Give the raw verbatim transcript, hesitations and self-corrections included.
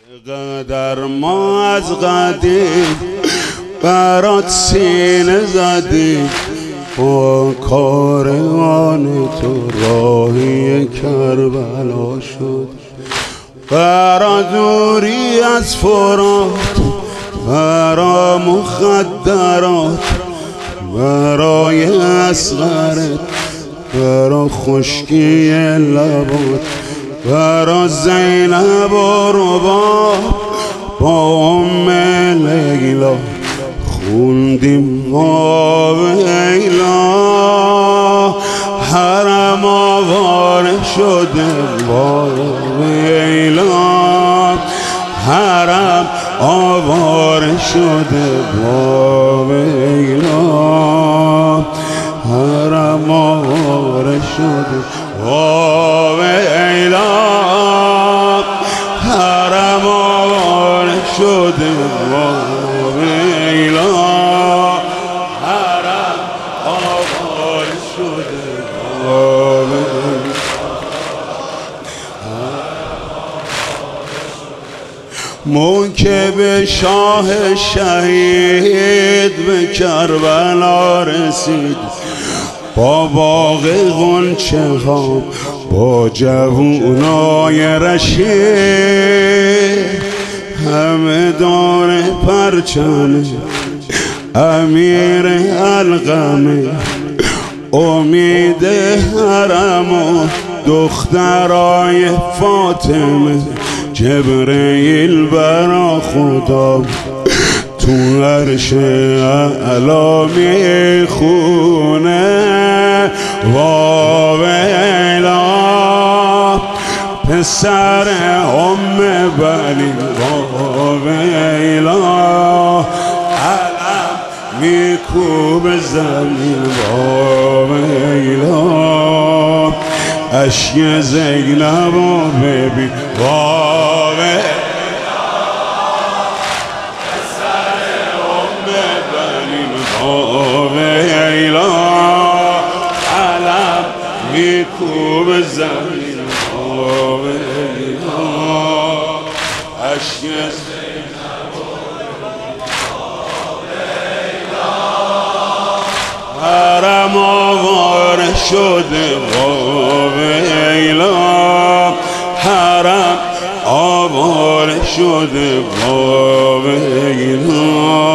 قدر ما از قدیم برات سینه زدیم، با کاروان تو راهی کربلا شد. برا دوری از فرات، برا مخدرات، برای اصغرت، برا خشکی لبات، برا زینب و رباب با ام لیلا خوندیم وا ویلا. حرم آواره شده وا ویلا، حرم آواره شده وا ویلا، حرم آواره شده وا ویلا، حرم آواره شده وا ویلا، حرم آواره شده وا ویلا. موکب شاه شهید به کربلا رسید، با باغ غنچه ها، با جوونای رشید، همه دور پرچم امیر القمه، امید حرم و دخترای فاطمه. جبرئیل برا خدا تو عرش اعلا میخونه وا ویلا. پسر ام بنی وا ویلا، علم میکوب زمین وا ویلا. اشک زینب و ببین وا ویلا، پسر ام بنی وا ویلا. علم میکوب زمین وا ویلا. اشک زینب و وا ویلا، حرم آواره شده وا ویلا، حرم آواره شده وا ویلا.